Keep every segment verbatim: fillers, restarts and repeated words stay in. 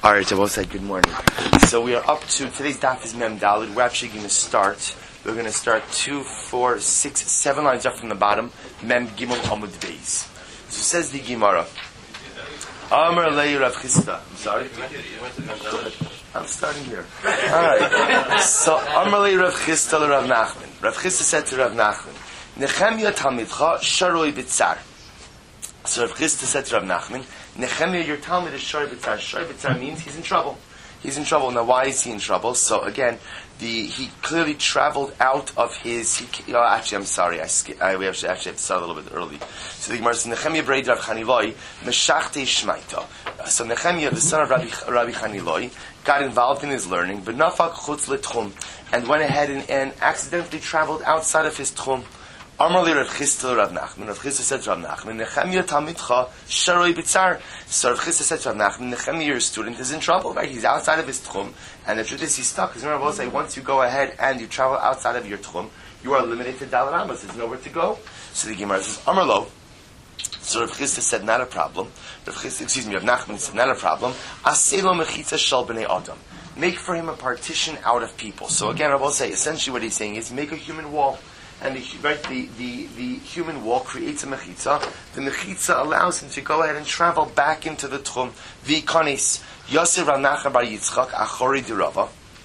All right, I will say good morning. So we are up to, today's daf is Mem Dalid. We're actually going to start, we're going to start two, four, six, seven lines up from the bottom, Mem Gimel Amud Beis. So says the Gemara, Amar Lei Rav Chisda. I'm sorry? I'm starting here. All right. So Amar Lei Rav Chisda le Rav Nachman. Rav Chisda said to Rav Nachman, Nechemia Talmidcha Sharoi B'tzar. So Rav Chisda said to Rav Nachman, Nechemia, your Talmud is Sharoi B'tzar. Sharoi B'tzar means he's in trouble. He's in trouble. Now, why is he in trouble? So again, the he clearly traveled out of his. He, oh, actually, I'm sorry. I, I we actually, actually have to start a little bit early. So the Gemara says, Nechemia Breid Rav Chaniloi Meshachte Shmaita. So Nechemia, the son of Rabbi, Rabbi Chaniloi, got involved in his learning, but Nafak Chutz L'Tchum, and went ahead and, and accidentally traveled outside of his Tchum. Amar li Rav Chisda Rav Nachman. Rav Chisda said to Rav Nachman, Nechemia Talmidcha Sharoi B'tzar. So Rav Chisda said to Rav Nachman, Nechemia, your student, is in trouble, right? He's outside of his tchum, and the truth is he's stuck. Because remember, I will say, once you go ahead and you travel outside of your tchum, you are limited to Daled Amos. There's nowhere to go. So the Gemara says, Amar lo. So Rav Chisda said, not a problem. Rav Chisda, excuse me, Rav Nachman said, not a problem. Aseh lo mechitza shel b'nei Adam. Make for him a partition out of people. So again, I will say, essentially what he's saying is, make a human wall. And the, right, the, the, the human wall creates a mechitza. The mechitza allows him to go ahead and travel back into the tchum. V'ikanis Yosef Rav Nachman bar Yitzchak achori de Rava.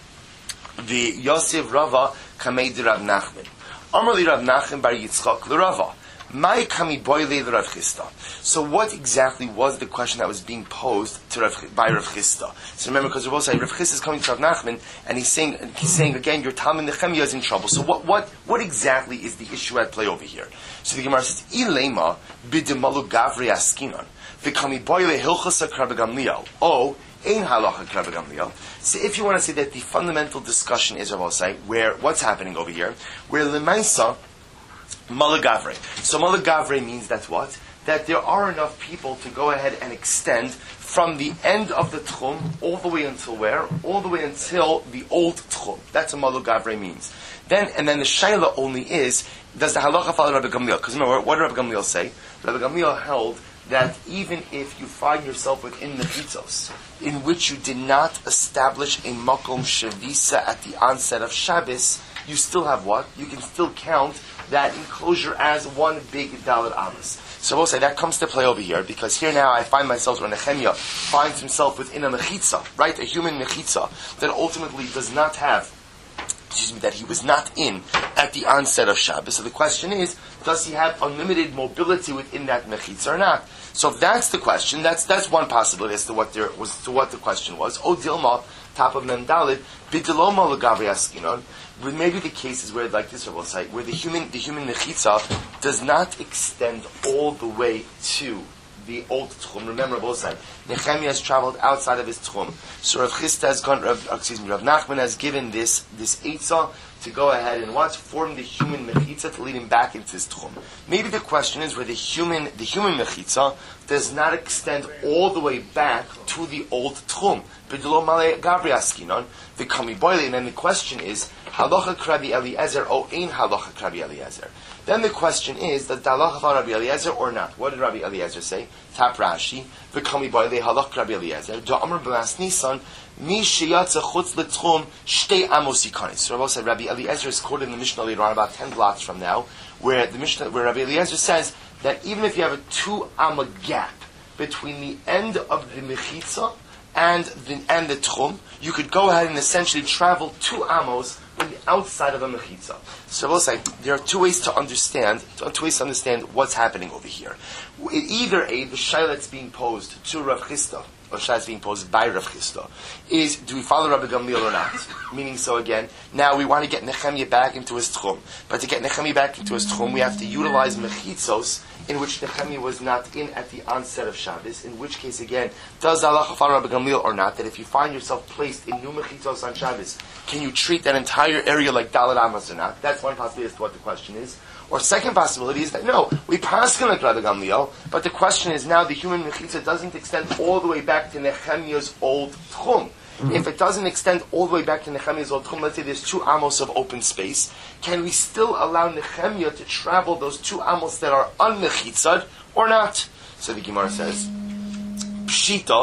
The Yosef Rava kamei de Rav Nachman. Amar li Rav Nachman bar Yitzchak le Rava. Mai kami boile le Rav Chisda. So what exactly was the question that was being posed to Rav, by Rav Chisda? So remember, because we're both saying Rav Chisda is coming to Rav Nachman, and he's saying, he's saying again, your Talmud Nechemia is in trouble. So what, what, what exactly is the issue at play over here? So the Gemara says, Ilema b'demalu gavri askinon v'kami boile hilchasa Rabbi Gamliel. Oh, ein halacha Rabbi Gamliel. So if you want to say that the fundamental discussion is, I will say, where what's happening over here, where lemaisa Malagavre. So Malagavre means that what? That there are enough people to go ahead and extend from the end of the Tchum all the way until where? All the way until the old Tchum. That's what Malagavre means. Then, and then the Shaila only is, does the halacha follow Rabbi Gamliel? Because remember, what did Rabbi Gamliel say? Rabbi Gamliel held that even if you find yourself within the Chitzos, in which you did not establish a Makom Shavisa at the onset of Shabbos, you still have what? You can still count that enclosure as one big Daled Amos. So we'll say that comes to play over here, because here now I find myself, when Nechemia finds himself within a mechitza, right, a human mechitza, that ultimately does not have, excuse me, that he was not in at the onset of Shabbos. So the question is, does he have unlimited mobility within that mechitza or not? So if that's the question, that's that's one possibility as to what there was, to what the question was. O Dilma, top of Mem Dalid, Bidiloma Lagavri Askinon. But maybe the cases where, like this, I will say, where the human the human mechitza does not extend all the way to the old tchum. Remember, both sides. Nechemia has traveled outside of his tchum. So Rav Chisda has gone. Rav, excuse me, Rav Nachman has given this this eitzah to go ahead and what? Form the human mechitza to lead him back into his tchum. Maybe the question is where the human the human mechitza does not extend all the way back to the old tchum. B'delo malei gavri askinon v'kami boile. And then the question is, halacha Rabbi Eliezer o ein halacha Rabbi Eliezer. Then the question is, does the halacha follow Rabbi Eliezer or not? What did Rabbi Eliezer say? Tap Rashi, v'kami boile halacha Rabbi Eliezer. Da'amar b'las Nisan, mi sheyatza chutz l'tchum shtei amos yikanis. So Rabbi said, Rabbi Eliezer is quoted in the Mishnah later on, about ten blocks from now, where the Mishnah, where Rabbi Eliezer says that even if you have a two amma gap between the end of the mechitza and the and the tchum, you could go ahead and essentially travel two amos from the outside of a mechitza. So we'll say there are two ways to understand, two ways to understand what's happening over here. Either a the shaila that's being posed to Rav Chisda, or shaila that's being posed by Rav Chisda, is do we follow Rabbi Gamliel or not? Meaning, so again, now we want to get Nechemia back into his tchum, but to get Nechemia back into his tchum, we have to utilize mechitzos in which Nechemia was not in at the onset of Shabbos, in which case, again, does Allah follow Rabbi Gamliel or not, that if you find yourself placed in new mechitzos on Shabbos, can you treat that entire area like Daled Amos or not? That's one possibility as to what the question is. Or second possibility is that, no, we paskin like Rabbi Gamliel, but the question is now the human mechitza doesn't extend all the way back to Nechemia's old tchum. Mm-hmm. If it doesn't extend all the way back to Nechemia's old tchum, let's say there's two amos of open space, can we still allow Nechemia to travel those two amos that are unmechitzad or not? So the Gemara says, Pshita,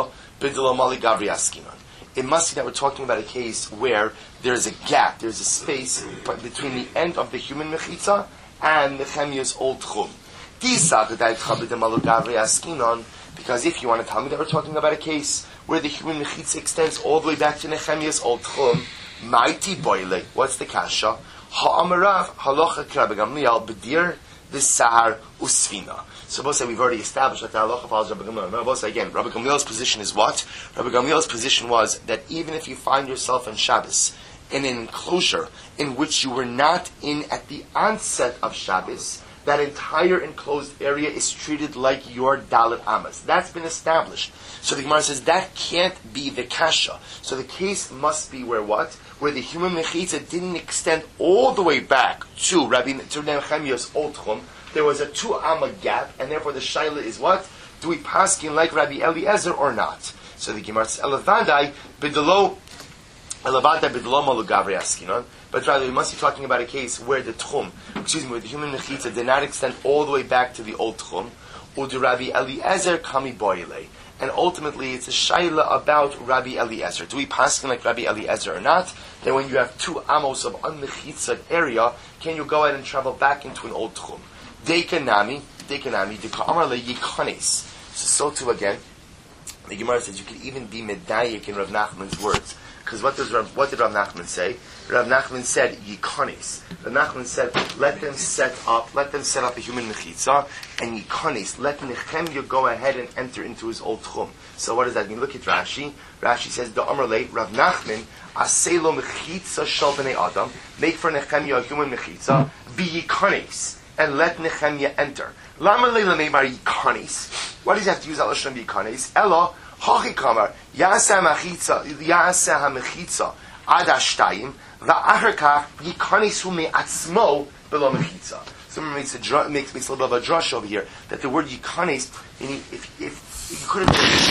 b'delo mali gavri askinon. It must be that we're talking about a case where there's a gap, there's a space between the end of the human mechitza and Nehemiah's old tchum. Because if you want to tell me that we're talking about a case where the human mechitza extends all the way back to Nehemiah's old tchum, mighty boile, what's the kasha? Ha'amarav halacha Rabbi Gamliel b'dir v'sahar usfina. So both say we've already established that the halacha follows Rabbi Gamliel. Remember, both say again, Rabbi Gamliel's position is what? Rabbi Gamliel's position was that even if you find yourself on Shabbos in an enclosure in which you were not in at the onset of Shabbos, that entire enclosed area is treated like your Dalet Amas. That's been established. So the Gemara says that can't be the kasha. So the case must be where what? Where the human mechitza didn't extend all the way back to Rabbi to Nehemiah's old tchum. There was a two amma gap, and therefore the shaila is what? Do we paskin like Rabbi Eliezer or not? So the Gemara says Elavadai b'delo Elavadai b'delo malu gavri askinon. But rather, we must be talking about a case where the tchum, excuse me, where the human mechitza did not extend all the way back to the old tchum, udu Rabbi Eliezer kami boile. And ultimately, it's a shaila about Rabbi Eliezer. Do we pass like Rabbi Eliezer or not? Then when you have two amos of unmechitzad area, can you go ahead and travel back into an old tchum? Dekanami, dekanami, deka'amar le yikanes. So, so too again, the Gemara says you could even be medayik in Rav Nachman's words. Because what does Rav, what did Rav Nachman say? Rav Nachman said yikanes. Rav Nachman said, let them set up, let them set up a human mechitza, and yikanes, let Nehemiah go ahead and enter into his old tchum. So what does that mean? Look at Rashi. Rashi says, the Amar le Rav Nachman aselo mechitza shel bnei Adam, make for Nehemiah a human mechitza, be yikanes, and let Nehemiah enter. Lama leila meimar yikanes. Why does he have to use al lashon yikanes? Elo hachi kamar yasa mechitza yasa hamechitza ad ashtayim va'aharkach yikanes hu me'atzmo below mechitza. Someone makes a makes makes a little bit of a drush over here that the word yikanes, if if you couldn't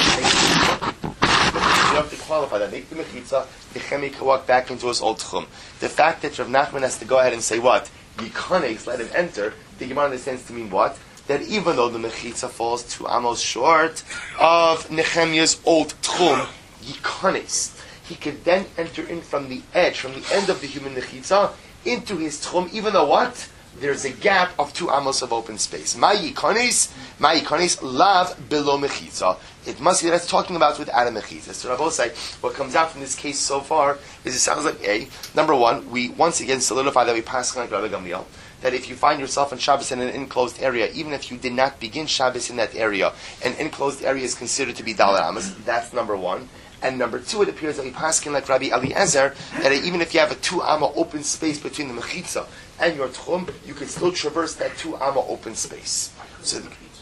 you have to qualify that. Make the mechitza, Nehemiah can walk back into his old tchum. The fact that Rav Nachman has to go ahead and say what? Yikanes, let him enter, the Gemara understands to mean what? That even though the mechitza falls two amos short of Nehemiah's old tchum, Yikanes, he could then enter in from the edge, from the end of the human mechitza, into his tchum, even though what? There's a gap of two amos of open space. Ma Yikanes, Ma Yikanes, lav below mechitza. It must be that it's talking about with Adam mechitza. So Rabbi say, what comes out from this case so far is it sounds like A, number one, we once again solidify that we pass like Rabbi Gamliel, that if you find yourself on Shabbos in an enclosed area, even if you did not begin Shabbos in that area, an enclosed area is considered to be Dalet Amos. That's number one. And number two, it appears that we paskin like Rabbi Eliezer, that even if you have a two amma open space between the mechitza and your tchum, you can still traverse that two amma open space. So,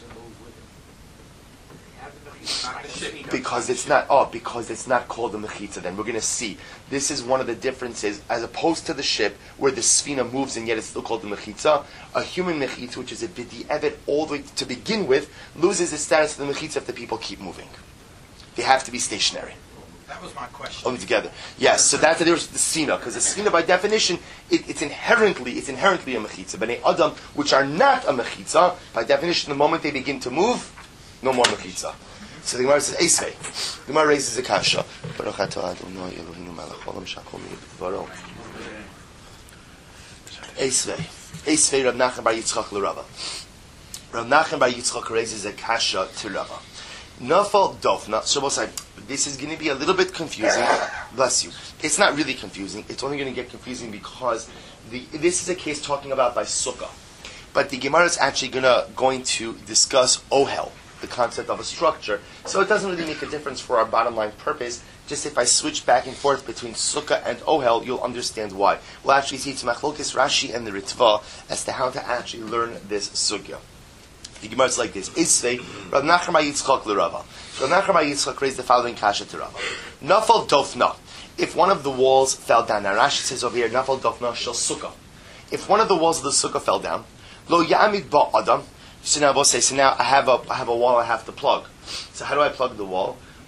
because it's not, oh, because it's not called the mechitza. Then we're going to see this is one of the differences, as opposed to the ship where the sfina moves and yet it's still called the mechitza. A human mechitza, which is a bidi evet all the way to begin with, loses the status of the mechitza if the people keep moving. They have to be stationary. That was my question. Only together. Yes, so that's the difference with the sfina, because the sfina by definition, it, it's inherently it's inherently a mechitza. But Bnei Adam, which are not a mechitza, by definition, the moment they begin to move, no more mechitza. So the Gemara says, Eisvei. The Gemara raises a kasha. Baruch atah Adonai Eloheinu melech haolam shakol mi'edvaro. Eisvei. Eisvei Rav Nachman bar Yitzchak l'Rava. Rav Nachman bar Yitzchak raises a kasha to Rava. Nafal dofna. So we'll say, this is going to be a little bit confusing. Bless you. It's not really confusing. It's only going to get confusing because the, this is a case talking about by sukkah. But the Gemara is actually gonna, going to discuss ohel, the concept of a structure. So it doesn't really make a difference for our bottom line purpose. Just if I switch back and forth between sukkah and ohel, you'll understand why. We'll actually see it's Machlokes Rashi and the Ritva as to how to actually learn this sugya. The Gemara is like this: Isvei Rav Nachman bar Yitzchak l'Rava. Rav Nachman bar Yitzchak raised the following kasha to Rava. Nafal dofna. If one of the walls fell down, now Rashi says over here, Nafal dofna shel sukkah. If one of the walls of the sukkah fell down, lo ya'amid ba adam. So now we'll say, so now I have a I have a wall I have to plug. So how do I plug the wall?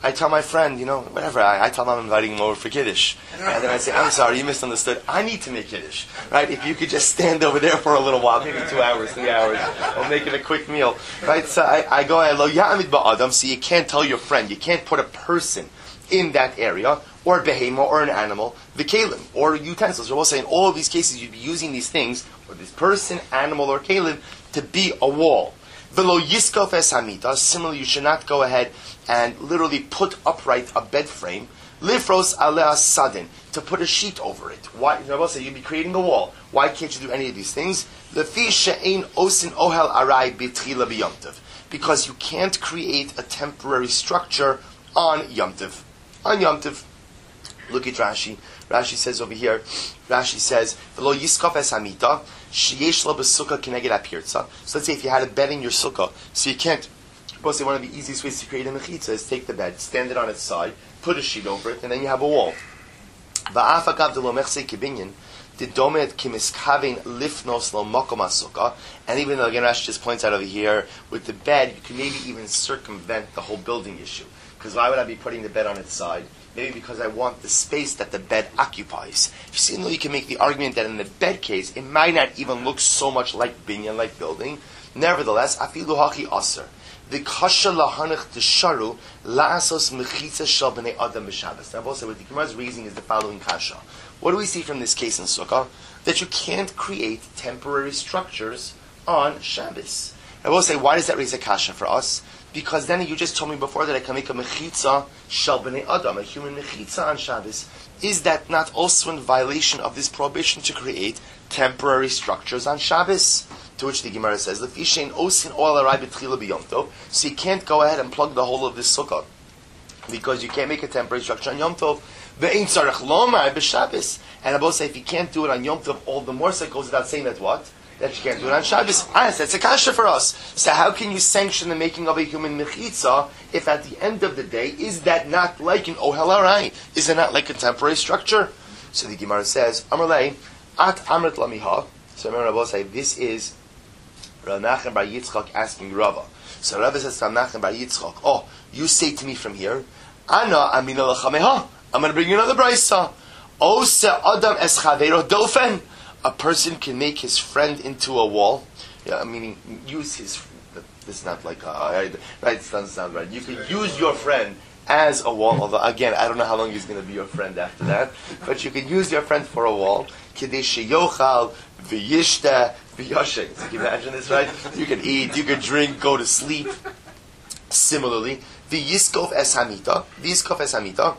I tell my friend, you know, whatever, I, I tell him I'm inviting him over for Kiddush. And then I say, I'm sorry, you misunderstood. I need to make Kiddush. Right? If you could just stand over there for a little while, maybe two hours, three hours, or make it a quick meal. Right? So I, I go, Lo Ya'amid Ba'adam, so you can't tell your friend, you can't put a person in that area, or a behema, or an animal, the kalim, or utensils. We're all saying in all of these cases you'd be using these things, or this person, animal, or kalim, to be a wall. V'lo yiskof es hamita. Similarly, you should not go ahead and literally put upright a bed frame. Lifros alea sadin, to put a sheet over it. Why? Rabbi say you'd be creating a wall. Why can't you do any of these things? Lefi she'ein osin ohel arai b'tchila b'yomtiv. Because you can't create a temporary structure on Yom Tov. On Yom Tov. Look at Rashi. Rashi says over here, Rashi says, V'lo yiskof es hamita, sheyesh lo b'sukkah kineged apirtza. So let's say if you had a bed in your sukkah, so you can't, suppose one of the easiest ways to create a mechitza is take the bed, stand it on its side, put a sheet over it, and then you have a wall. V'afakav de lo mechse kibinyan, the domet kimiskaven lifnos lo mokom sukkah. And even though, again, Rashi just points out over here, with the bed, you can maybe even circumvent the whole building issue. Because why would I be putting the bed on its side? Maybe because I want the space that the bed occupies. You see, you can make the argument that in the bed case, it might not even look so much like binyan, like building. Nevertheless, afilu hachi aser. The kasha lahanich desharu la'asos mechitza shel b'nei adam b'Shabbos. Now, also, what the Gemara is raising is the following kasha. What do we see from this case in Sukkah? That you can't create temporary structures on Shabbos. I will say, why does that raise a kasha for us? Because then you just told me before that I can make a mechitza shel b'nei adam, a human mechitza on Shabbos. Is that not also in violation of this prohibition to create temporary structures on Shabbos? To which the Gemara says, "Lefishein osin oil arai b'tchila b'yom tov." So you can't go ahead and plug the hole of this sukkah because you can't make a temporary structure on Yom Tov. Ve'ein tzarich lomar b'Shabbos. And I both say if you can't do it on Yom Tov, all the more so it goes without saying that what. That you can't do it on Shabbos. Ah, that's a kasha for us. So how can you sanction the making of a human mechitza if at the end of the day, is that not like an ohel arai? Is it not like a temporary structure? So the Gemara says, Amalei, at amrit lamiha. So remember, Rabbi say, this is Rav Nachman bar Yitzchak asking Rava. So Rava says to Rav Nachman bar Yitzchak, oh, you say to me from here, Ana amina l'chameha. I'm going to bring you another braysa. O se adam es chavero dofen. A person can make his friend into a wall. Yeah, I mean, use his. This is not like a, right. It doesn't sound right. You can use your friend as a wall. Although again, I don't know how long he's going to be your friend after that. But you can use your friend for a wall. Kidei sheyochal v'yishta v'yashek. Can you imagine this, right? You can eat, you can drink, go to sleep. Similarly, v'yiskof es hamita, v'yiskof es hamita,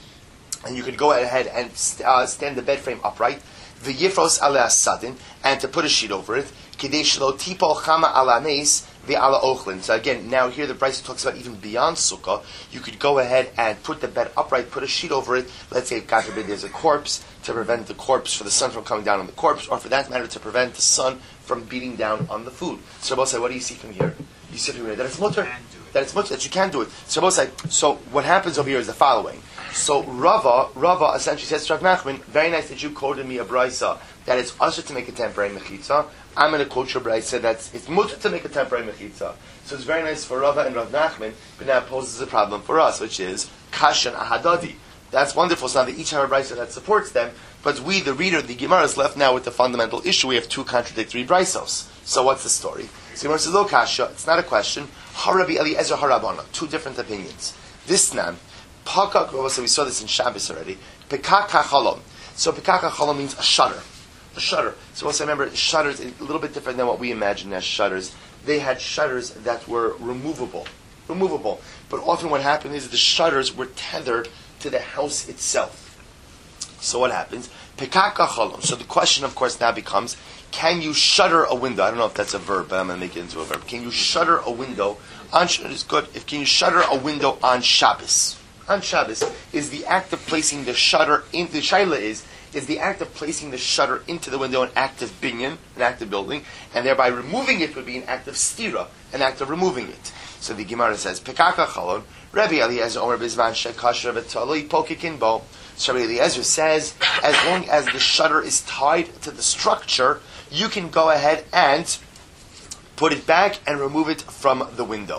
and you could go ahead and uh, stand the bed frame upright. The yifros ala sadin, and to put a sheet over it. Kidei shelo tipol chama ala nes ve'ala ochlin. So again, now here the Brisa talks about even beyond sukkah. You could go ahead and put the bed upright, put a sheet over it. Let's say, God forbid, there's a corpse, to prevent the corpse, for the sun from coming down on the corpse, or for that matter, to prevent the sun from beating down on the food. So Rabbi say, what do you see from here? You see from here that it's mutter, that it's mutter, that you can do it. So Rabbi say, so what happens over here is the following. So Rava, Rava essentially says to Rav Nachman, very nice that you quoted me a braysa that it's usher to make a temporary mechitza. I'm going to quote your braysa that's it's mutter to make a temporary mechitza. So it's very nice for Rava and Rav Nachman, but now it poses a problem for us, which is kashan ahadadi. That's wonderful. So now they each have a braysa that supports them, but we, the reader, the Gemara, is left now with the fundamental issue. We have two contradictory braysos. So what's the story? So Gemara says, "Lo kasha." It's not a question. Harabi Eliezer Harabana. Two different opinions. This nan. Pakak, so we saw this in Shabbos already. Pekak hachalom. So pekak hachalom means a shutter. A shutter. So also remember, shutters is a little bit different than what we imagine as shutters. They had shutters that were removable. Removable. But often what happened is the shutters were tethered to the house itself. So what happens? Pekak hachalom. So the question, of course, now becomes, can you shutter a window? I don't know if that's a verb, but I'm going to make it into a verb. Can you shutter a window on Shabbos? It's good. If can you shutter a window on Shabbos? On Shabbos, is the act of placing the shutter in the shaila is is the act of placing the shutter into the window an act of binyan, an act of building, and thereby removing it would be an act of stira, an act of removing it. So the Gemara says, Pekaka chalon, Rabbi Eliezer Omer Bizman Shekasher V'Taloi Pokikin Bo. So Rabbi Eliezer says, as long as the shutter is tied to the structure, you can go ahead and put it back and remove it from the window.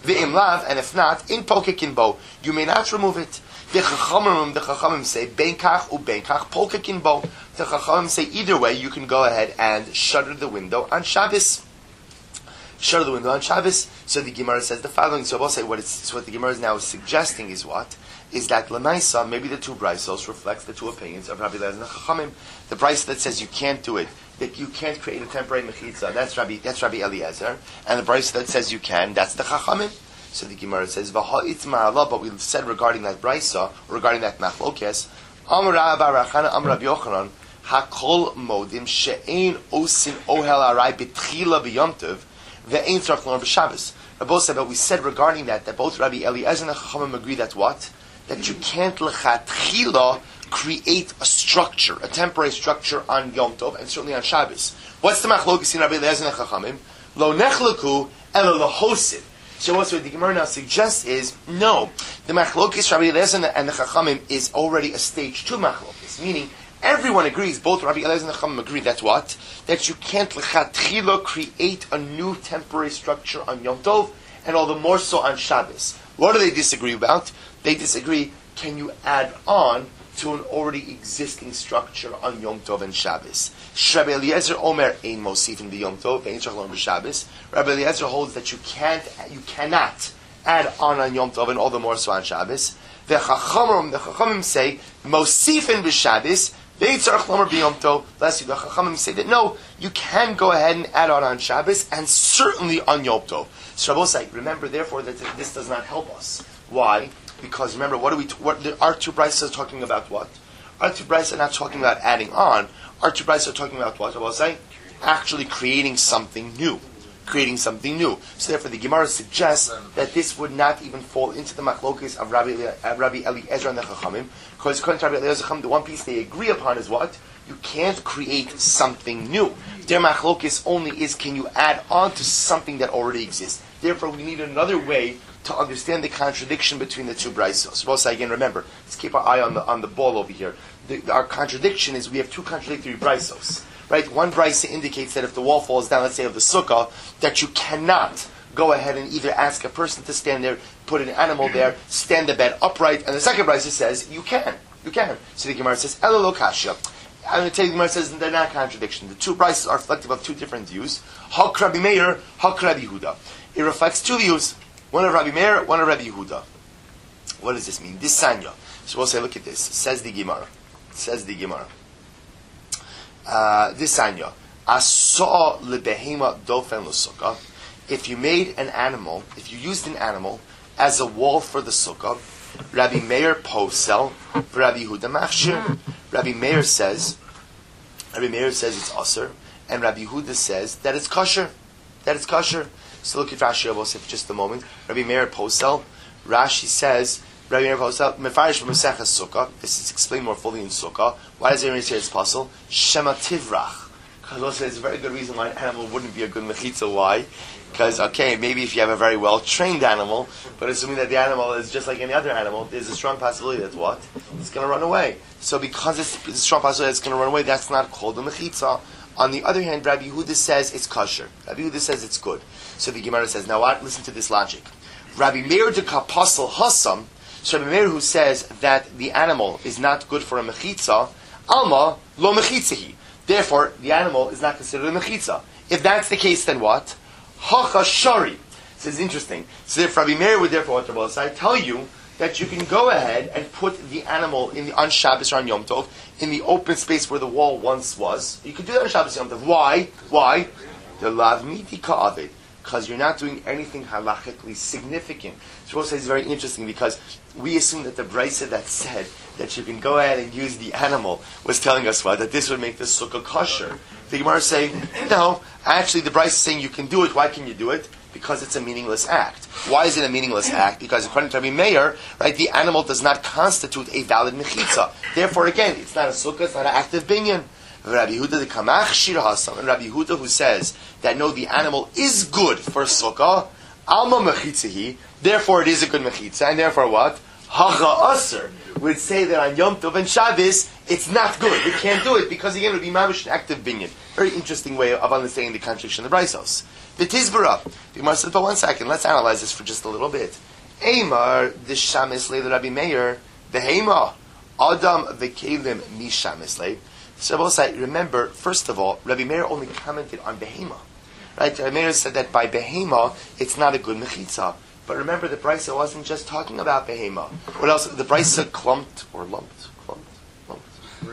Ve'im lav, and if not, in pokekin bo, you may not remove it. The Chachamim, the Chachamim say, ben kach u ben kach pokekin bo. The Chachamim say, either way, you can go ahead and shutter the window on Shabbos. Shutter the window on Shabbos. So the Gemara says the following. So I will say what, it's, so what the Gemara is now suggesting is what? Is that Lamaisa, maybe the two brisos reflects the two opinions of Rabbi Eliezer and the Chachamim. The brisa that says you can't do it, that you can't create a temporary mechitza, that's Rabbi, that's Rabbi Eliezer. And the brisa that says you can, that's the Chachamim. So the Gemara says, V'ha'it ma'ala, but we've said regarding that brisa, regarding that machlokes, Amar Rabbi Rachana, Amar Rabbi Yochanan, Hakol modim she'ein osin ohel arai b'tchila b'yomtiv, ve'ein tzarach l'or b'Shabbos. Rabbi said, but we said regarding that, that both Rabbi Eliezer and the Chachamim agree that what? That you can't lechatchila create a structure, a temporary structure on Yom Tov, and certainly on Shabbos. What's the machlokes in Rabbi Eliezer and the Chachamim? Lo nechleku elo lohosid. So what the Gemara now suggests is, no, the machlokes Rabbi Eliezer and the Chachamim is already a stage two machlokes, meaning everyone agrees, both Rabbi Eliezer and the Chachamim agree that what? That you can't lechatchila create a new temporary structure on Yom Tov, and all the more so on Shabbos. What do they disagree about? They disagree, can you add on to an already existing structure on Yom Tov and Shabbos? Rabbi Eliezer Omer ein mosifin b'Yom Tov ve'ein tzarach l'or b'Shabbos. Rabbi Eliezer holds that you can't, you cannot add on on Yom Tov and all the more so on Shabbos. The Chachamim, the Chachamim say mosifin b'Shabbos ve'ein tzarach l'or b'Yom Tov. Last you, the Chachamim say that no, you can go ahead and add on on Shabbos and certainly on Yom Tov. So Rabbi say, remember therefore that this does not help us. Why? Because remember, what do we? T- what the, our two brises are talking about? What? Our two brises are not talking about adding on. Our two brises are talking about what? I will say, actually creating something new, creating something new. So therefore, the Gemara suggests that this would not even fall into the machlokes of Rabbi, uh, Rabbi Eliezer and the Chachamim, because according to Rabbi Eliezer and the Chachamim, the one piece they agree upon is what? You can't create something new. Their machlokes only is, can you add on to something that already exists? Therefore, we need another way to understand the contradiction between the two brisos. Suppose again, remember, let's keep our eye on the on the ball over here. The, our contradiction is we have two contradictory brisos, right? One brisa indicates that if the wall falls down, let's say of the sukkah, that you cannot go ahead and either ask a person to stand there, put an animal there, stand the bed upright, and the second brisa says you can, you can. So the Gemara says elo lo kasha. I'm going to tell you, the Gemara says they're not contradiction. The two brises are reflective of two different views. Hak Rabbi Meir, Hak Rabbi Yehuda. It reflects two views. One of Rabbi Meir, one of Rabbi Yehuda. What does this mean? This sanya. So we'll say, look at this. Says the Gemara. Says the Gemara. Uh, this sanya. Asa lebehema dofen l'sukkah. If you made an animal, if you used an animal as a wall for the sukkah, Rabbi Meir posel, Rabbi Yehuda machshir. Rabbi Meir says, Rabbi Meir says it's aser, and Rabbi Yehuda says that it's kosher. That it's kosher. So look at Rashi, I will say for just a moment. Rabbi Meir Posel, Rashi says, Rabbi Meir Posel, Mefarish from Maseches Sukkah. This is explained more fully in Sukkah. Why does everyone say it's possible? Shema Tivrach. Because also it's a very good reason why an animal wouldn't be a good mechitza. Why? Because, okay, maybe if you have a very well-trained animal, but assuming that the animal is just like any other animal, there's a strong possibility that what? It's going to run away. So because it's a strong possibility that it's going to run away, that's not called a mechitza. On the other hand, Rabbi Yehuda says it's kosher. Rabbi Yehuda says it's good. So the Gemara says, now what? Listen to this logic. Rabbi Meir de Kapasel Hassam, so Rabbi Meir who says that the animal is not good for a mechitza, Alma lo mechitzahi. Therefore, the animal is not considered a mechitza. If that's the case, then what? Hacha shari. This is interesting. So if Rabbi Meir would therefore, what Rabbi I tell you that you can go ahead and put the animal in the, on Shabbos or on Yom Tov in the open space where the wall once was. You can do that on Shabbos or Yom Tov. Why? Why? The lavmiti ka'avid. Because you're not doing anything halachically significant. So Rabbi says it's very interesting because we assume that the brisa that said that you can go ahead and use the animal was telling us what? That this would make the sukkah kosher. The Gemara is saying, no, actually the brisa is saying you can do it. Why can you do it? Because it's a meaningless act. Why is it a meaningless act? Because according to Rabbi Meir, right, the animal does not constitute a valid mechitza. Therefore, again, it's not a sukkah, it's not an active binyan. Rabbi Yehuda the Kamach Shir Hasam, and Rabbi Yehuda who says that no, the animal is good for sukkah, alma mechitzahi, therefore it is a good mechitza, and therefore what? Hacha aser. would say that on Yom Tov and Shabbos, it's not good. We can't do it because again, it would be mamish an active binyan. Very interesting way of understanding the contradiction of the Braisos. The Tizbara. The Gemara says, but one second, let's analyze this for just a little bit. Eimar, the Shamislei, the Rabbi Meir, the Hema, Adam, the Kelim, Mi Shamislei. So both say, remember, first of all, Rabbi Meir only commented on Behema. Right? Rabbi Meir said that by Behema, it's not a good mechitza. But remember, the Brisa wasn't just talking about Behema. What else? The Brisa clumped, or lumped, clumped, lumped,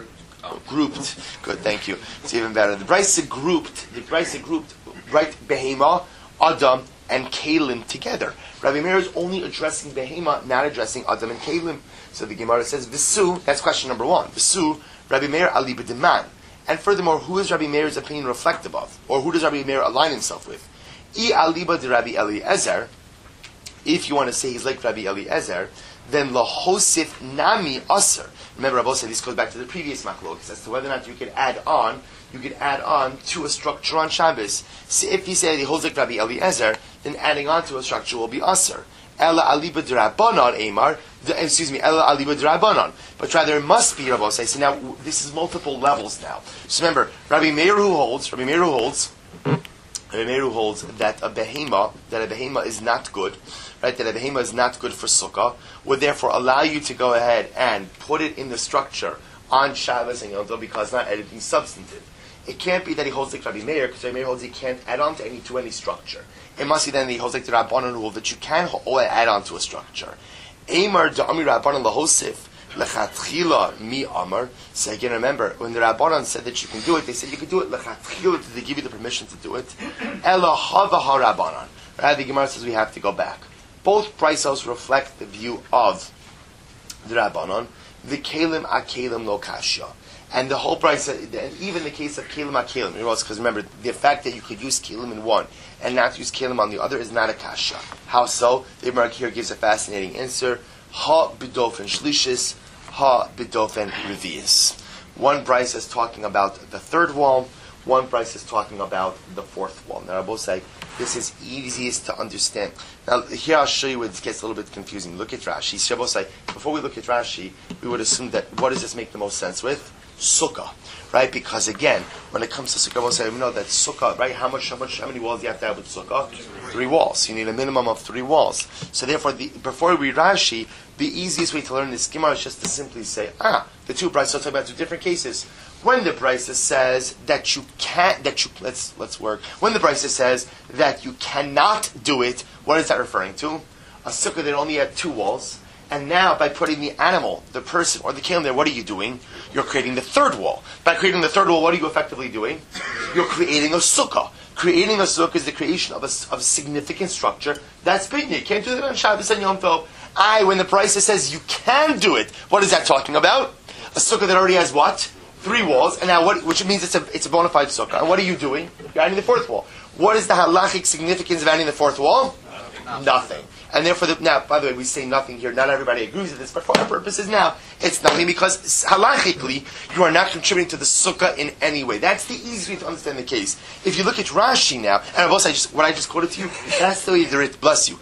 oh, grouped. Good, thank you. It's even better. The Brisa grouped, the Brisa grouped, right, Behema, Adam, and Kalim together. Rabbi Meir is only addressing Behema, not addressing Adam and Kalim. So the Gemara says, Visu, that's question number one. Visu, Rabbi Meir ali b'deman. And furthermore, who is Rabbi Meir's opinion reflective of? Or who does Rabbi Meir align himself with? I aliba de Rabbi Eliezer. If you want to say he's like Rabbi Eliezer, then lahosif nami aser. Remember, Rabbi said this goes back to the previous machlokes as to whether or not you could add on, you could add on to a structure on Shabbos. So if he said he holds like Rabbi Eliezer, then adding on to a structure will be aser. Ella aliba de Rabbanon Eimar. Excuse me, Ella aliba de Rabbanon. But rather, it must be Rabbi say. So now this is multiple levels now. So remember, Rabbi Meir who holds, Rabbi Meir who holds. Rabbi Meir who holds that a behema, that a behema is not good, right? That a behema is not good for sukkah, would therefore allow you to go ahead and put it in the structure on Shabbos and Yom Tov because not anything substantive. It can't be that he holds like Rabbi Meir because Rabbi Meir holds he can't add on to any to any structure. It must be then that he holds like the Rabbanon rule that you can add on to a structure. Amar da'ami Rabbanon lahosif. Lechatchila mi amar. So again, remember when the Rabbanon said that you can do it, they said you can do it. Lechatchila, did they give you the permission to do it? Ela hava ha Rabbanon. Right? The Gemara says we have to go back. Both Braisos reflect the view of the Rabbanon. The kelim a kelim lo kasha, and the whole Brisa, and even the case of kelim a kelim, because remember the fact that you could use kelim in one and not use kelim on the other is not a kasha. How so? The Gemara here gives a fascinating answer. Ha bidofen shlishis, ha bidofen revius. One Brisa is talking about the third wall, one Brisa is talking about the fourth wall. Now I both say this is easiest to understand. Now here I'll show you where it gets a little bit confusing. Look at Rashi. Shabbos say, before we look at Rashi, we would assume that what does this make the most sense with? Sukkah, right? Because again, when it comes to Sukkah, we'll say we know that Sukkah, right? How much, how much, how many walls do you have to have with Sukkah? Three walls. You need a minimum of three walls. So therefore, the, before we read Rashi, the easiest way to learn this Gemara is just to simply say, ah, the two Braisos are talking about two different cases. When the Brisa says that you can't, that you let's let's work. When the Brisa says that you cannot do it, what is that referring to? A sukkah that only had two walls, and now by putting the animal, the person, or the kelim there, what are you doing? You're creating the third wall. By creating the third wall, what are you effectively doing? You're creating a sukkah. Creating a sukkah is the creation of a, of a significant structure. That's big. You can't do that on Shabbos and Yom Tov. I, when the Brisa says you can do it, what is that talking about? A sukkah that already has what? Three walls, and now what? Which means it's a it's a bona fide sukkah. And what are you doing? You're adding the fourth wall. What is the halachic significance of adding the fourth wall? Nothing. nothing. And therefore, the, now, by the way, we say nothing here. Not everybody agrees with this, but for our purposes now, it's nothing because halachically you are not contributing to the sukkah in any way. That's the easiest way to understand the case. If you look at Rashi now, and also I just what I just quoted to you, that's the way the Rit bless you.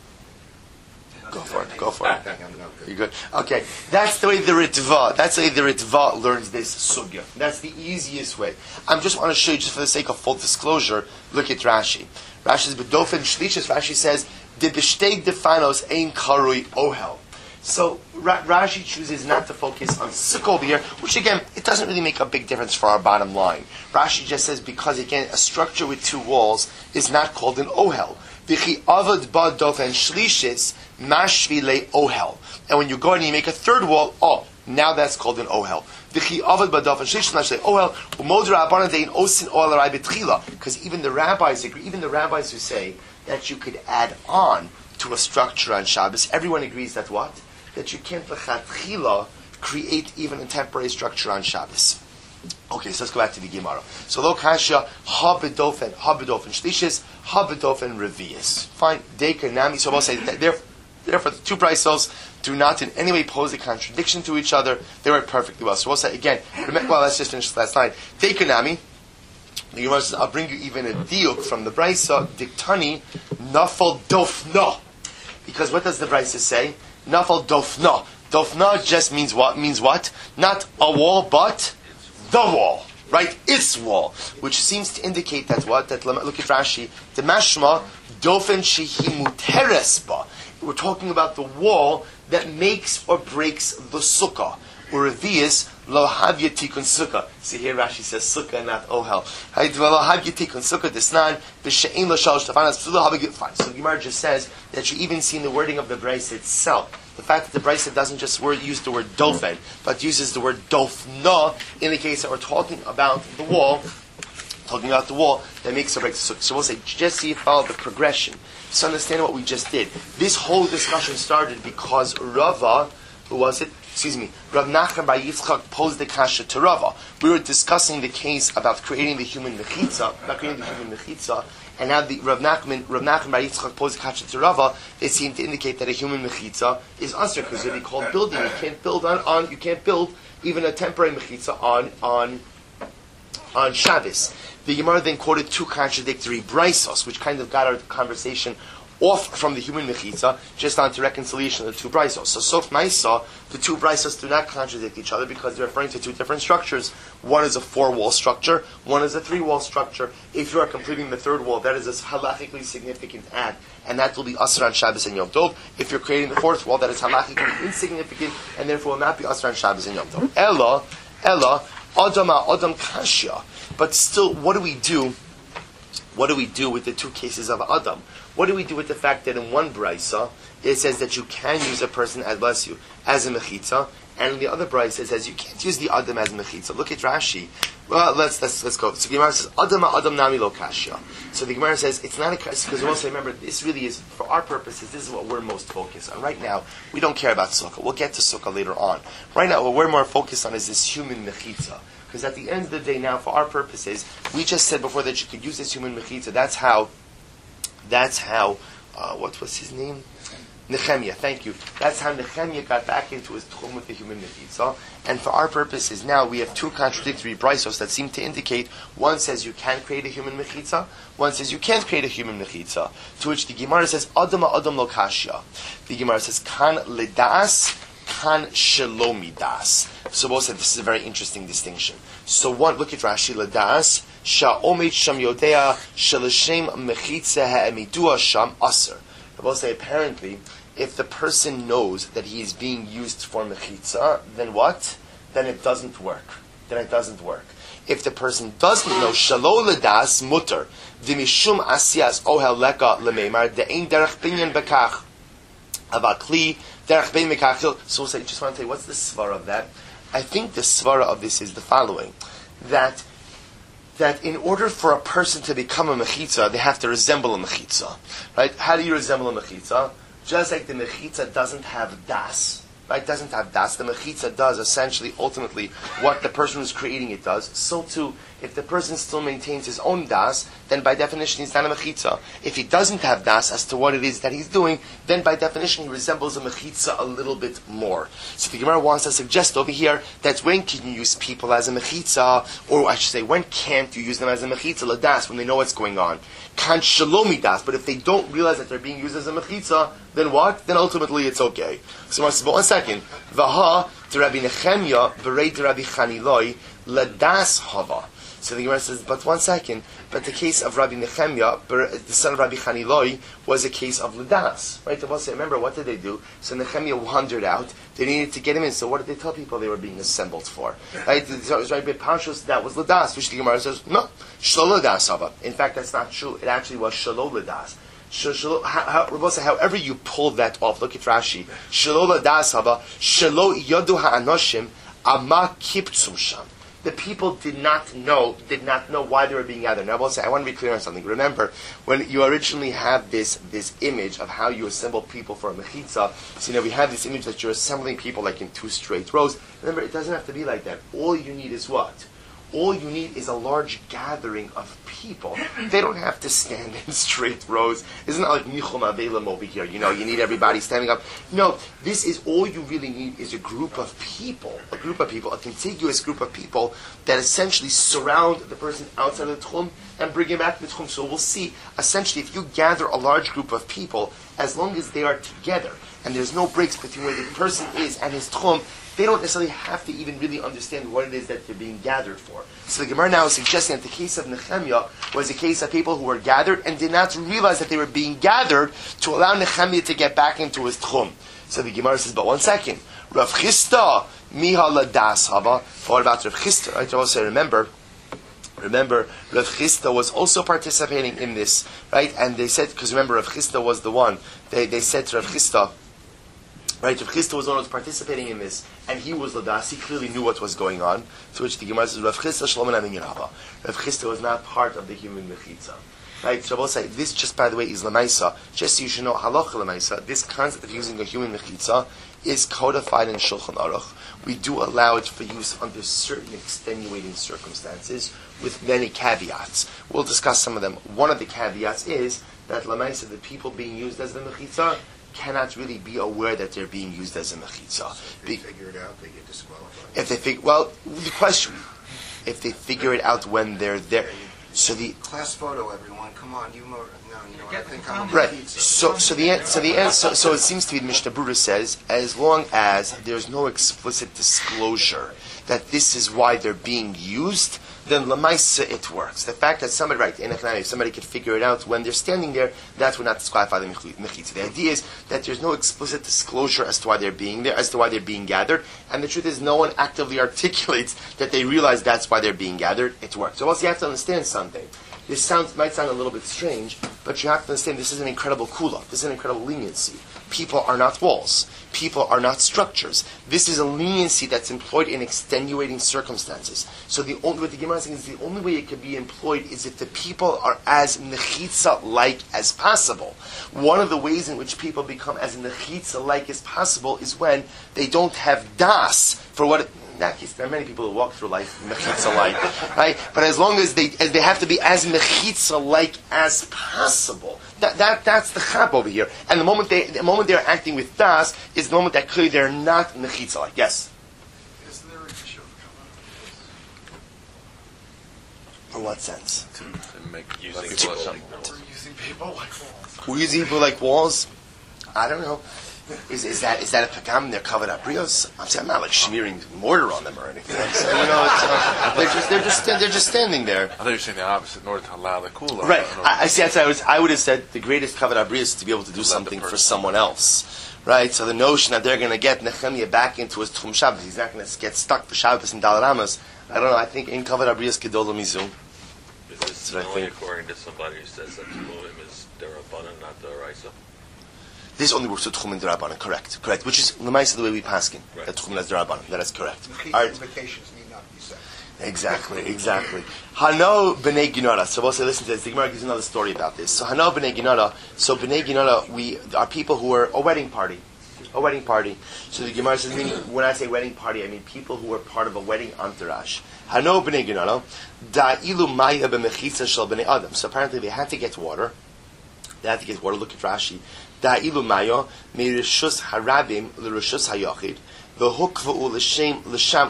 Go for it. Go for it. You good? Okay. That's the way the Ritva. That's the way the Ritva learns this sugya. That's the easiest way. I just want to show you, just for the sake of full disclosure, look at Rashi. Rashi's bedofen shlishis. Rashi says, "De b'shtei defanos ein karui ohel." So Ra- Rashi chooses not to focus on sukkah over here, which again, it doesn't really make a big difference for our bottom line. Rashi just says because again, a structure with two walls is not called an ohel. V'chi avad ba dofen shlishis mashvile ohel. And when you go and you make a third wall, oh, now that's called an ohel. V'chi avad ba dofen shlishis mashvile ohel. U'mod rabbanan dein osin ohel arai betchila. Because even the rabbis agree, even the rabbis who say that you could add on to a structure on Shabbos, everyone agrees that what? That you can't lechatchila create even a temporary structure on Shabbos. Okay, so let's go back to the Gemara. So lo kasha ha bedofen ha bedofen shlishis ha bedofen revius. Fine, deika nami. So we'll say that therefore, therefore the two Braisos do not in any way pose a contradiction to each other. They work perfectly well. So we'll say again. Remember, well, let's just finish the last line. Deika nami. The Gemara says, I'll bring you even a diuk from the Braisa diktani nafal dofna. Because what does the Braisa say? Nafal dofna. Dofna just means what? Means what? Not a wall, but the wall. Right? Its wall. Which seems to indicate that what? That, look at Rashi. The mashma, dofen shehi muteresba. We're talking about the wall that makes or breaks the sukkah. Or revius, lo havya tikun sukkah. See here Rashi says sukkah, not ohel. Right? Lo havya tikun sukkah desnan, b'she'in lo shalosh tafanas, p'sulah havya. Fine. So the Gemara just says that you even see in the wording of the Brisa itself, the fact that the Brisa doesn't just word, use the word dofen, but uses the word dofna, indicates that we're talking about the wall, talking about the wall that makes or breaks the sukkah. So we'll say, just see, follow the progression. So understand what we just did. This whole discussion started because Rava, who was it? Excuse me, Rav Nachman Bar Yitzchak posed the kasha to Rava. We were discussing the case about creating the human mechitza, about creating the human mechitza, and now the Rav Nachman, Rav Nachman Bar Yitzchak posed the kasha to Rava. They seem to indicate that a human mechitza is usher because it's called building. You can't build on, on you can't build even a temporary mechitza on on on Shabbos. The Gemara then quoted two contradictory brisos, which kind of got our conversation off from the human mechitza, just onto reconciliation of the two brisos. So, Sof Maisa, the two brisos do not contradict each other because they're referring to two different structures. One is a four-wall structure, one is a three-wall structure. If you are completing the third wall, that is a halachically significant act, and that will be Asr on Shabbos and Yom Tov. If you're creating the fourth wall, that is halachically insignificant, and therefore will not be Asr on Shabbos and Yom Tov. Ella, Ella, Adama, Adam Kashya. But still, what do we do? What do we do with the two cases of Adam? What do we do with the fact that in one brisa it says that you can use a person, as bless you, as a mechitza, and in the other brisa it says you can't use the Adam as a mechitza. Look at Rashi. Well, let's let's let's go. So the Gemara says Adam Adam Nami Lo Kashya. So the Gemara says it's not a kasha because we also remember this really is for our purposes. This is what we're most focused on right now. We don't care about sukkah. We'll get to sukkah later on. Right now, what we're more focused on is this human mechitza. Because at the end of the day, now for our purposes, we just said before that you could use this human mechitza. That's how. That's how. Uh, what was his name? Nehemiah. Thank you. That's how Nehemiah got back into his tchum with the human mechitza. And for our purposes, now we have two contradictory brisos that seem to indicate one says you can create a human mechitza, one says you can't create a human mechitza. To which the Gemara says Adam Adam Lo Kashya. The Gemara says Kan Ledas. Kan Shelomidas. So both said this is a very interesting distinction. So one, look at Rashi Ladas Sha'omet Sham Yodea Shalashem Mechitza Ha'emidua Sham Aser. They both say apparently, if the person knows that he is being used for mechitza, then what? Then it doesn't work. Then it doesn't work. If the person doesn't know Shalo Ladas Mutter V'mishum Asiyas Ohel Leka Lemeimar De'ein Derech Binyan Bekach Avakli. So we'll say, just want to tell you, what's the svara of that? I think the svara of this is the following: that that in order for a person to become a mechitza, they have to resemble a mechitza, right? How do you resemble a mechitza? Just like the mechitza doesn't have das, right? Doesn't have das. The mechitza does essentially, ultimately, what the person who's creating it does. So too, if the person still maintains his own das, then by definition he's not a mechitza. If he doesn't have das as to what it is that he's doing, then by definition he resembles a mechitza a little bit more. So the Gemara wants to suggest over here that when can you use people as a mechitza, or I should say, when can't you use them as a mechitza, ladas, when they know what's going on? Kan shalomi das, but if they don't realize that they're being used as a mechitza, then what? Then ultimately it's okay. So but one second. Vaha to Rabbi Nechemia, berei to Rabbi Chaniloi, ladas hava. So the Gemara says, but one second, but the case of Rabbi Nechemia, the son of Rabbi Chaniloi, was a case of Ladas. Right? Remember, what did they do? So Nechemia wandered out. They needed to get him in. So what did they tell people they were being assembled for? Right? So it was Rabbi Panchos, that was Ladas, which the Gemara says, no, Shlo Ladas Hava. In fact, that's not true. It actually was Shalo Ladas. However you pull that off, look at Rashi. Shalo Ladas Hava, Shalo Yodu Ha'anoshim, Ama Kiptsum Sham. The people did not know, did not know why they were being gathered. Now, I will say, I want to be clear on something. Remember, when you originally have this this image of how you assemble people for a mechitza, so you know, we have this image that you're assembling people like in two straight rows. Remember, it doesn't have to be like that. All you need is what? All you need is a large gathering of people. They don't have to stand in straight rows. Isn't it like Nichum Avelim over here? You know, you need everybody standing up. No, this is all you really need is a group of people. A group of people, a contiguous group of people that essentially surround the person outside of the Tchum and bring him back to the Tchum. So we'll see, essentially, if you gather a large group of people, as long as they are together, and there's no breaks between where the person is and his tchum, they don't necessarily have to even really understand what it is that they're being gathered for. So the Gemara now is suggesting that the case of Nehemiah was a case of people who were gathered and did not realize that they were being gathered to allow Nehemiah to get back into his tchum. So the Gemara says, but one second. Rav Chisda, miha ladas hava. What about Rav Chisda? I also remember, remember, Rav Chisda was also participating in this, right? And they said, because remember, Rav Chisda was the one, they, they said to Rav Chisda, right, Rav Chisda was the one who was participating in this, and he was ladas, he clearly knew what was going on, to which the Gemara says, Rav Chisda shlomen amin yerava. Rav Chisda was not part of the human mechitza. Right, Shabbos say, this just by the way is lamaisa, just so you should know, halacha lamaisa, this concept of using a human mechitza is codified in Shulchan Aruch. We do allow it for use under certain extenuating circumstances with many caveats. We'll discuss some of them. One of the caveats is that lamaisa, the people being used as the mechitza, cannot really be aware that they're being used as a mechitza. If they figure it out, they get disqualified. If they figure, well, the question, if they figure it out when they're there. So the class photo, everyone, come on, you more, no, you know what, I think I'm right. So, so the so the answer, so it seems to be the Mishnah Berurah says, as long as there's no explicit disclosure that this is why they're being used, then lamaisa it works. The fact that somebody, right, if somebody could figure it out when they're standing there, that would not disqualify the mechitza. The idea is that there's no explicit disclosure as to why they're being there, as to why they're being gathered, and the truth is no one actively articulates that they realize that's why they're being gathered. It works. So also you have to understand something. This sounds might sound a little bit strange, but you have to understand this is an incredible kula. This is an incredible leniency. People are not walls. People are not structures. This is a leniency that's employed in extenuating circumstances. So the only, what the Gemara is saying is the only way it can be employed is if the people are as mechitza-like as possible. One of the ways in which people become as mechitza-like as possible is when they don't have das for what... It, in that case, there are many people who walk through life mechitza-like, right? But as long as they as they have to be as mechitza-like as possible, that that that's the chap over here. And the moment they the moment they're acting with das is the moment that clearly they're not mechitza-like. Yes. Is there a issue of In what sense? To, to make using people walls. like We're using people like walls. We're using people like walls. I don't know. Is, is that is that a pagam? They're covered abrios. I'm saying I'm not like smearing mortar on them or anything. I'm saying, you know, it's, uh, they're just they're just they're just standing there. I thought you were saying the opposite in order to allow the cooler. Right. I, I see. That's I was. I would have said the greatest covered abrios is to be able to do Let something the for someone else. Right. So the notion that they're going to get Nehemiah back into his Tchum Shabbos, he's not going to get stuck for Shabbos and Dalaramas. I don't know. I think in covered abrios kedola mizum. Is this only according to somebody who says that Tchumim is Derabanan, not Deraisa? This only works with Tchumen Derabanan, correct, correct. Which is Lemaisa the way we paskin. Right. That Tchumen is Derabanan. That is correct. The All right. invitations need not be said. Exactly, exactly. Hano b'nei Ginara. So we'll say, listen to this. The Gemara gives another story about this. So Hano b'nei Ginara. So b'nei Ginara, we are people who are a wedding party, a wedding party. So the Gemara says, meaning when I say wedding party, I mean people who are part of a wedding entourage. Hano b'nei Ginara. Da'ilu maya b'mechitza shel b'nei Adam. So apparently they had to get water. They had to get water. Look at Rashi. Da'ilu maya mirishus harabim l'rishus hayachid. V'hukva'u l'shem l'sham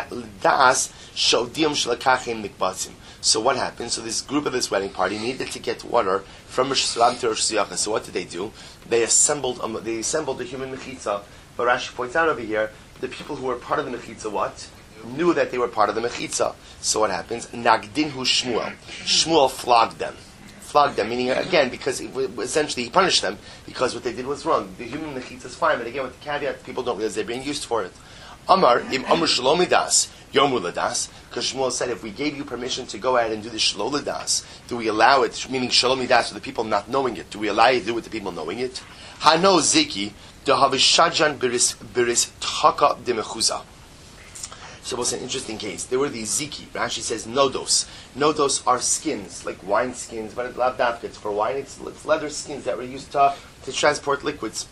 l'das shodiyam shlakachim nikbatzim. So what happened? So this group of this wedding party needed to get water from Rosh Hashanah to Rosh Hashanah. So what did they do? They assembled um, they assembled the human mechitza. But Rashi points out over here, the people who were part of the mechitza, what? Knew that they were part of the mechitza. So what happens? Nagdinhu Shmuel. Shmuel flogged them. Flogged them, meaning again, because it, essentially he punished them because what they did was wrong. The human mechitza is fine, but again with the caveat, people don't realize they're being used for it. Amar im Amar Shalomidas Yomuladas, because Shmuel said, if we gave you permission to go ahead and do the Shalolidas, do we allow it? Meaning Shalomidas for the people not knowing it. Do we allow you to do it with the people knowing it? Hano Ziki Dehavishajan Biris Biris Tchaka Demechuza. So it was an interesting case. There were these ziki. Rashi says nodos. Nodos are skins, like wine skins, but it's not that. It's for wine. It's, it's leather skins that were used to, to transport liquids.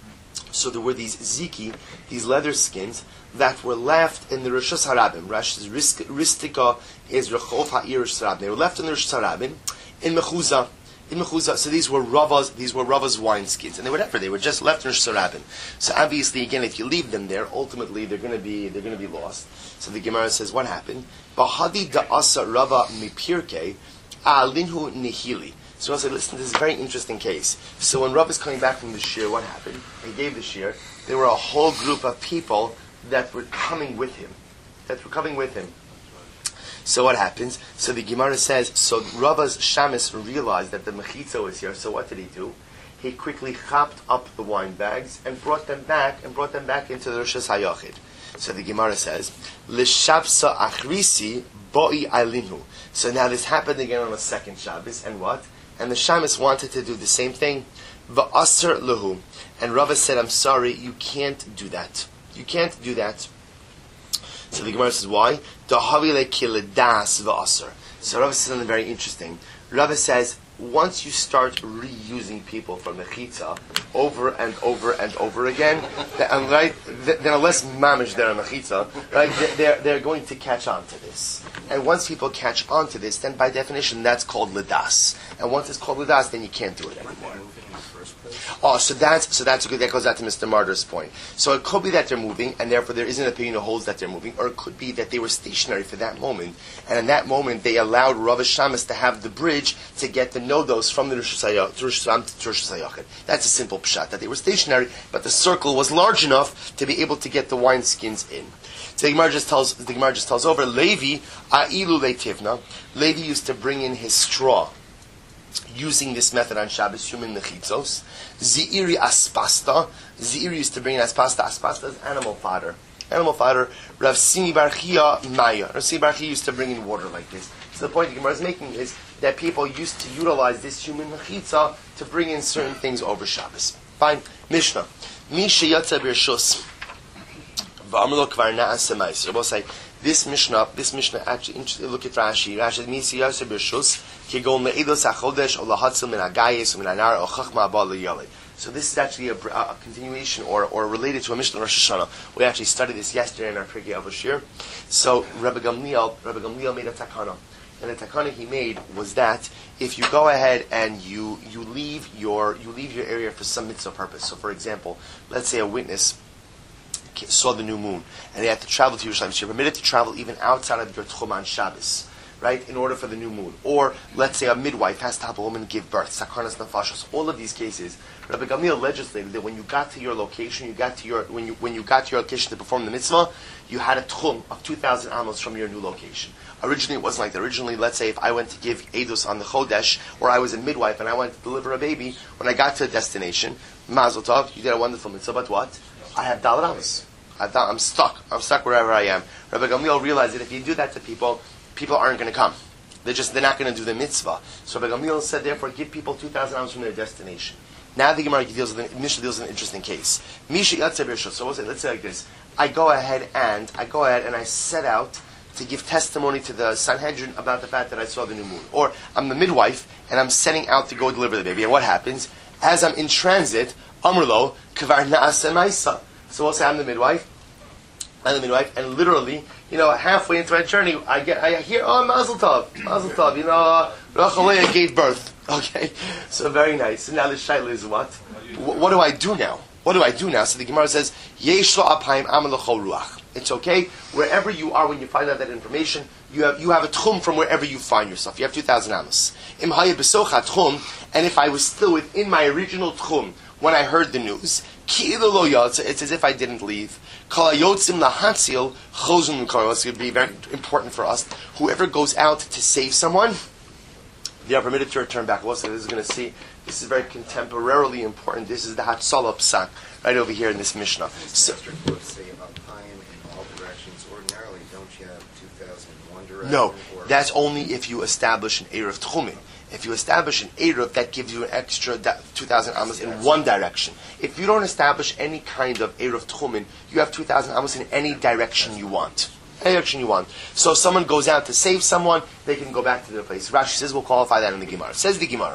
So there were these ziki, these leather skins, that were left in the Rishus Harabim. Rashi's ristika is Rechov Ha'ir Rishus Harabim. They were left in the Rishus Harabim, in Mechuzah. In Mechuzah, so these were Rava's, these were Rava's wine skins, and they were whatever, they were just left in Rishus Harabim. So obviously, again, if you leave them there, ultimately they're going to be they're going to be lost. So the Gemara says, what happened? Bahadi da'asa Rava mipirke alinhu nihili. So I'll say, listen, this is a very interesting case. So when Rav is coming back from the shir, what happened? He gave the shir. There were a whole group of people that were coming with him. That were coming with him. So what happens? So the Gemara says, so Rava's shamis realized that the mechitza was here. So what did he do? He quickly chopped up the wine bags and brought them back and brought them back into the Rosh Hayachid. So the Gemara says, L'shabsa achrisi boi alinu. So now this happened again on the second Shabbos, and what? And the shamis wanted to do the same thing. Va'aser lehu. And Rava said, I'm sorry, you can't do that. You can't do that. So the Gemara says, why? Dahavile kiledas va'aser. So Rava says something very interesting. Rava says, once you start reusing people from the chitza over and over and over again, then, right, then unless mamish they're in the chitza, right, they're, they're going to catch on to this. And once people catch on to this, then by definition that's called ledas. And once it's called ledas, then you can't do it anymore. Oh, so that's so that's good. That goes out to Mister Martyr's point. So it could be that they're moving, and therefore there is an opinion that holds that they're moving, or it could be that they were stationary for that moment, and in that moment they allowed Rav Shamas to have the bridge to get the nodos from the Rosh Hashanah to Rosh Hashanah. That's a simple pshat, that they were stationary, but the circle was large enough to be able to get the wineskins in. So the Gemara just tells the Gemara just tells over Levi Ailu Leitivna. Levi used to bring in his straw, using this method on Shabbos, human nechitzos. Zeiri aspasta. Zeiri used to bring in aspasta. Aspasta is animal fodder. Animal fodder. Rav Simi Bar Chia Maya. Rav Simi Bar Chia used to bring in water like this. So the point the Gemara is making is that people used to utilize this human nechitza to bring in certain things over Shabbos. Fine. Mishnah. Mi sheyatza b'rshus. V'amrlo kvar na'aseh ma'aser. We'll say, This Mishnah, this Mishnah actually, look at Rashi. Rashi means Yasser B'Shus Kigon Le'edos HaChodesh O Lahatzil Min HaGayis O Min HaNar O Chachma Abba L'Yalei. So this is actually a, a continuation or, or related to a Mishnah Rosh Hashanah. We actually studied this yesterday in our Pirkei Avos Shir. So Rabbi Gamliel, Rabbi Gamliel made a takana, and the takana he made was that if you go ahead and you you leave your you leave your area for some mitzvah purpose. So for example, let's say a witness saw the new moon, and they had to travel to Yerushalayim. So you're permitted to travel even outside of your Tchum on Shabbos, right, in order for the new moon. Or, let's say a midwife has to help a woman give birth, Sakarnas Nefashos. All of these cases, Rabbi Gamliel legislated that when you got to your location, you got to your when you when you got to your location to perform the mitzvah, you had a Tchum of two thousand amos from your new location. Originally, it wasn't like that. Originally, let's say if I went to give Eidos on the Chodesh, or I was a midwife and I went to deliver a baby, when I got to a destination, Mazel Tov, you did a wonderful mitzvah, but what? I have Dalet Amos. I'm stuck. I'm stuck wherever I am. Rabbi Gamliel realized that if you do that to people, people aren't going to come. They're just they're not going to do the mitzvah. So Rabbi Gamliel said, therefore, give people two thousand amos from their destination. Now the Gemara deals with an, Mishnah deals with an interesting case. Misha Yatzer B'Rshus. So we'll say, let's say like this: I go ahead and I go ahead and I set out to give testimony to the Sanhedrin about the fact that I saw the new moon. Or I'm the midwife and I'm setting out to go deliver the baby. And what happens? As I'm in transit, Amrlo Kvar Na'aseh Ma'isa. So we'll say I'm the midwife. I'm the midwife, and literally, you know, halfway into my journey, I get, I hear, oh, Mazel Tov, Mazel Tov, you know, Rachel Leah gave birth. Okay, so very nice. So now the shaila is what? what? What do I do now? What do I do now? So the Gemara says, Yesh lo apayim amal l'chol ruach. It's okay, wherever you are when you find out that information, you have you have a tchum from wherever you find yourself. You have two thousand amos. Im haya b'socha tchum, and if I was still within my original tchum when I heard the news, ki lo yotze, it's as if I didn't leave. Kol hayotzim lahatzil chozun l'kol. It's going to be very important for us. Whoever goes out to save someone, they are permitted to return back. Also, this is going to see. This is very contemporarily important. This is the Hatzalah Psak right over here in this Mishnah. So, say about time in all directions. Ordinarily, don't you have two thousand one direction? No, that's only if you establish an Erev Tchumin. If you establish an Erev, that gives you an extra two thousand amos in one direction. If you don't establish any kind of Erev Tchumin, you have two thousand amos in any direction you want. Any direction you want. So if someone goes out to save someone, they can go back to their place. Rashi says we'll qualify that in the Gemara. Says the Gemara,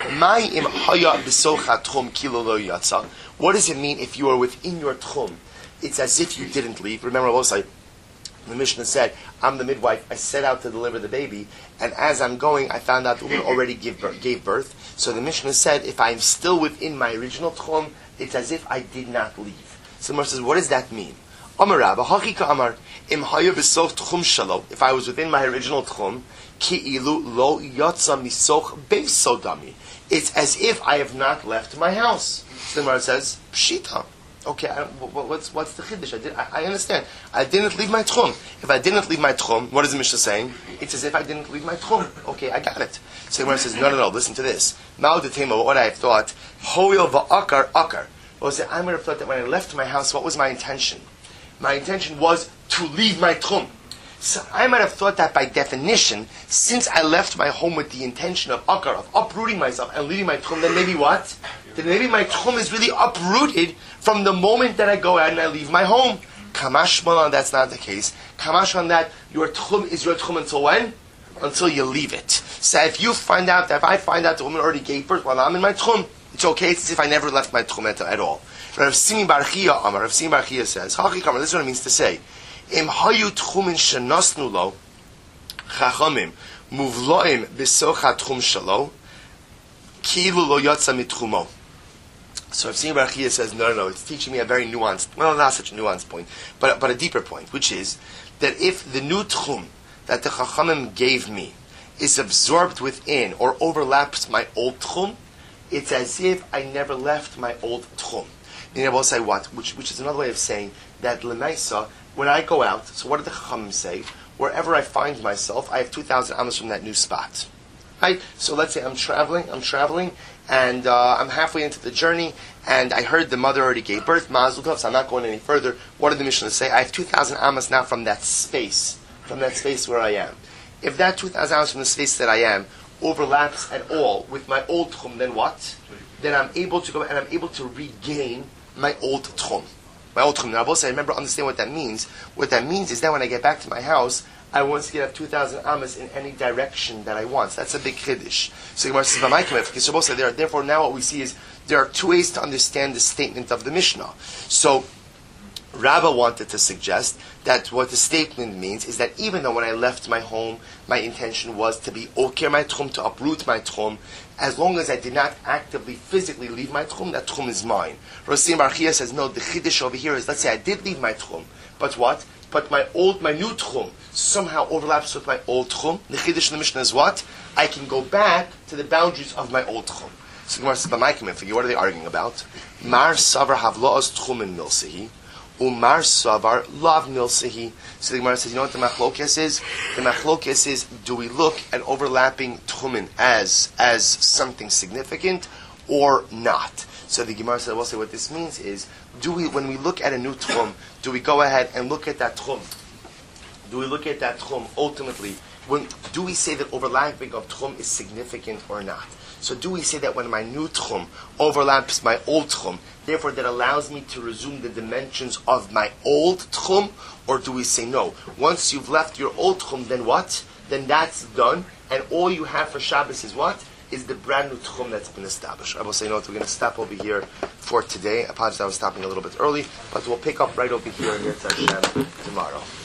what does it mean if you are within your tchum? It's as if you didn't leave. Remember also, the Mishnah said, I'm the midwife, I set out to deliver the baby, and as I'm going, I found out the woman already gave birth, gave birth. So the Mishnah said, if I'm still within my original tchum, it's as if I did not leave. So the Gemara says, what does that mean? Amar Rabba, Hakika Amar, Im hayu b'soch tchum shalo, if I was within my original tchum, ki ilu lo yotza misoch beiso dami. It's as if I have not left my house. So the Gemara says, pshita. Okay, I, what's what's the chiddush? I, did, I, I understand. I didn't leave my tchum. If I didn't leave my tchum, what is the Mishnah saying? It's as if I didn't leave my tchum. Okay, I got it. So the Gemara says, no, no, no. Listen to this. Mao detema, what I have thought. Hoyel va'akar akar. Well, say I might have thought that when I left my house, what was my intention? My intention was to leave my tchum. So I might have thought that by definition, since I left my home with the intention of akar, of uprooting myself and leaving my tchum, then maybe what? Then maybe my tchum is really uprooted from the moment that I go out and I leave my home. Kamash malan, that's not the case. Kamash on that, your tchum is your tchum until when? Until you leave it. So if you find out, that if I find out the woman already gave birth while I'm in my tchum, it's okay. It's as if I never left my tchum at, at all. Rav Simi Bar Chia Amar, Rav Simi Bar Chia says, Hachi Kamar, this is what it means to say. Im hayu tchumin shenosnu lo, chachamim, muvloim b'socha tchum shalo, kilu lo yotza mitchumo. So Rav Simi Bar Chia says, no, no, no, it's teaching me a very nuanced, well, not such a nuanced point, but, but a deeper point, which is that if the new tchum that the chachamim gave me is absorbed within or overlaps my old tchum, it's as if I never left my old tchum. And I will say what? Which, which is another way of saying that l'maisa, when I go out, so what did the chachamim say? Wherever I find myself, I have two thousand amos from that new spot. Right? So let's say I'm traveling, I'm traveling, and uh, I'm halfway into the journey, and I heard the mother already gave birth, Mazel Tov, so I'm not going any further. What did the Mishnah say? I have two thousand amos now from that space, from that space where I am. If that two thousand amos from the space that I am overlaps at all with my old tchum, then what? Then I'm able to go and I'm able to regain my old tchum. My old tchum. Now, I will say, remember, understand what that means. What that means is that when I get back to my house, I want to get up two thousand amos in any direction that I want. So that's a big chiddush. So Gemara says, "V'maikamef." So there, therefore, now what we see is there are two ways to understand the statement of the Mishnah. So Rabbah wanted to suggest that what the statement means is that even though when I left my home, my intention was to be okir my tchum, to uproot my tchum, as long as I did not actively, physically leave my tchum, that tchum is mine. Rosim Bar Chia says, no, the chiddush over here is, let's say I did leave my tchum, but what? But my old, my new tchum somehow overlaps with my old tchum. The chiddush in the Mishnah is what? I can go back to the boundaries of my old tchum. So Gemara says, "B'maikim," what are they arguing about? Mar savar havloos tchum in milsehi. Umar savar lav milsehi. So the Gemara says, you know what the machlokes is? The machlokes is, do we look at overlapping tchumin as as something significant or not? So the Gemara says, we'll say what this means is, do we, when we look at a new tchum, do we go ahead and look at that tchum? Do we look at that tchum ultimately? When, do we say that overlapping of tchum is significant or not? So do we say that when my new tchum overlaps my old tchum, therefore that allows me to resume the dimensions of my old tchum? Or do we say no? Once you've left your old tchum, then what? Then that's done, and all you have for Shabbos is what? Is the brand new tchum that's been established. I will say no, we're going to stop over here for today. I apologize I was stopping a little bit early, but we'll pick up right over here in Yetzer Hashem tomorrow.